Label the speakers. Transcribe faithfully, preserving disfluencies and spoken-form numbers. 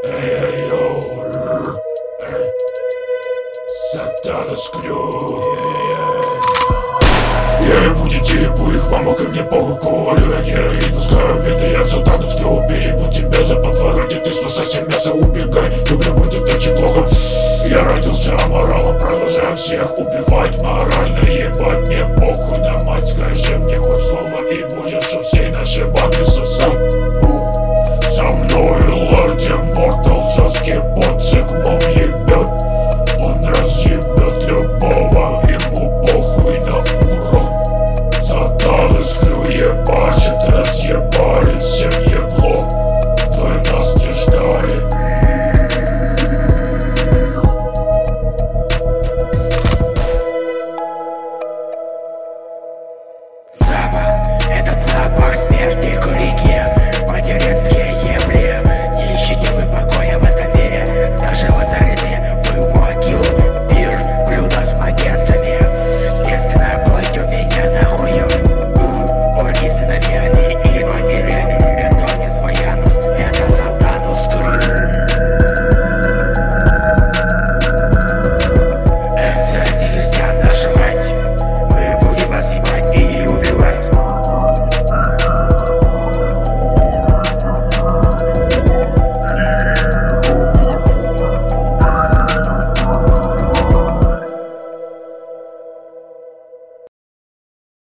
Speaker 1: Сатана скрю. Я ебу детей, ебу их маму, ко мне похуй, курю я героин, пускаю виды, я сатана скрю. Перебу тебя за подворотни, ты спасайся, мясо убегай, тебе будет очень плохо. Я родился аморалом, продолжаю всех убивать.